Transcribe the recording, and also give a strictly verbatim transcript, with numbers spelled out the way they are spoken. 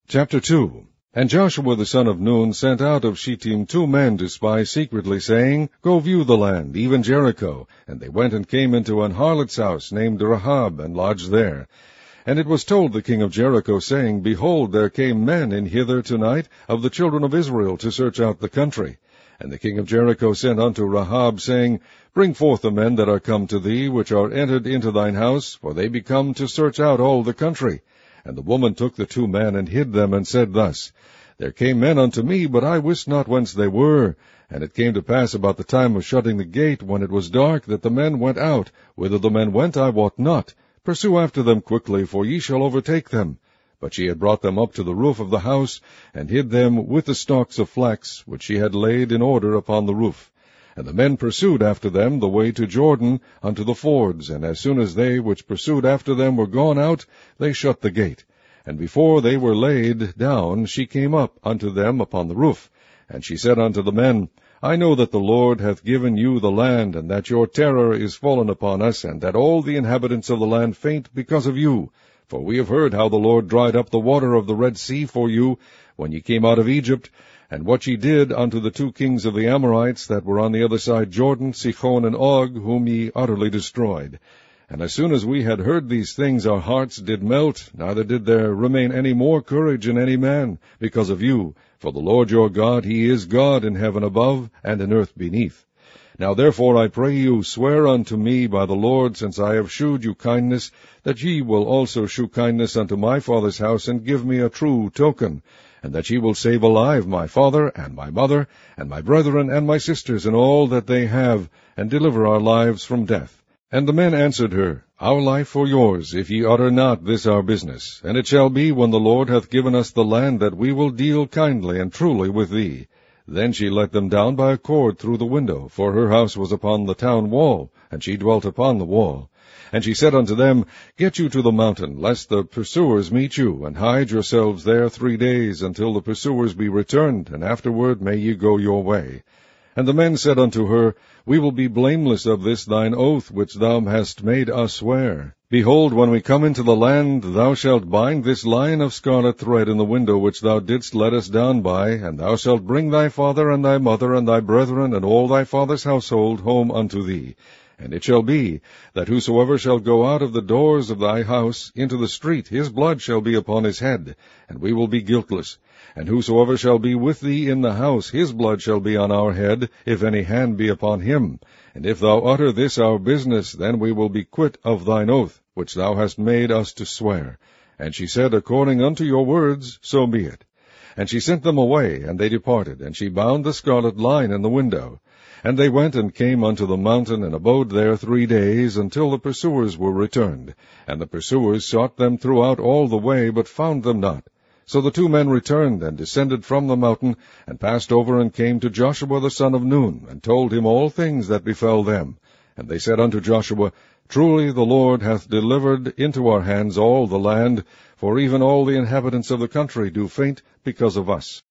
Chapter two. And Joshua the son of Nun sent out of Shittim two men to spy secretly, saying, Go view the land, even Jericho. And they went and came into an harlot's house named Rahab, and lodged there. And it was told the king of Jericho, saying, Behold, there came men in hither tonight of the children of Israel to search out the country. And the king of Jericho sent unto Rahab, saying, Bring forth the men that are come to thee, which are entered into thine house, for they be come to search out all the country. And the woman took the two men, and hid them, and said thus, There came men unto me, but I wist not whence they were. And it came to pass about the time of shutting the gate, when it was dark, that the men went out. Whither the men went I wot not. Pursue after them quickly, for ye shall overtake them. But she had brought them up to the roof of the house, and hid them with the stalks of flax, which she had laid in order upon the roof. And the men pursued after them the way to Jordan, unto the fords, and as soon as they which pursued after them were gone out, they shut the gate. And before they were laid down, she came up unto them upon the roof. And she said unto the men, I know that the Lord hath given you the land, and that your terror is fallen upon us, and that all the inhabitants of the land faint because of you. For we have heard how the Lord dried up the water of the Red Sea for you, when ye came out of Egypt, and what ye did unto the two kings of the Amorites that were on the other side Jordan, Sihon and Og, whom ye utterly destroyed. And as soon as we had heard these things, our hearts did melt, neither did there remain any more courage in any man, because of you. For the Lord your God, he is God in heaven above, and in earth beneath. Now therefore I pray you, swear unto me by the Lord, since I have shewed you kindness, that ye will also shew kindness unto my father's house, and give me a true token, and that ye will save alive my father, and my mother, and my brethren, and my sisters, and all that they have, and deliver our lives from death. And the men answered her, Our life for yours, if ye utter not this our business. And it shall be, when the Lord hath given us the land, that we will deal kindly and truly with thee. Then she let them down by a cord through the window, for her house was upon the town wall, and she dwelt upon the wall. And she said unto them, Get you to the mountain, lest the pursuers meet you, and hide yourselves there three days, until the pursuers be returned, and afterward may ye go your way. And the men said unto her, We will be blameless of this thine oath, which thou hast made us swear. Behold, when we come into the land, thou shalt bind this line of scarlet thread in the window which thou didst let us down by, and thou shalt bring thy father and thy mother and thy brethren and all thy father's household home unto thee. And it shall be, that whosoever shall go out of the doors of thy house into the street, his blood shall be upon his head, and we will be guiltless. And whosoever shall be with thee in the house, his blood shall be on our head, if any hand be upon him. And if thou utter this our business, then we will be quit of thine oath, which thou hast made us to swear. And she said, According unto your words, so be it. And she sent them away, and they departed, and she bound the scarlet line in the window. And they went and came unto the mountain, and abode there three days, until the pursuers were returned. And the pursuers sought them throughout all the way, but found them not. So the two men returned, and descended from the mountain, and passed over, and came to Joshua the son of Nun, and told him all things that befell them. And they said unto Joshua, Truly the Lord hath delivered into our hands all the land, for even all the inhabitants of the country do faint because of us.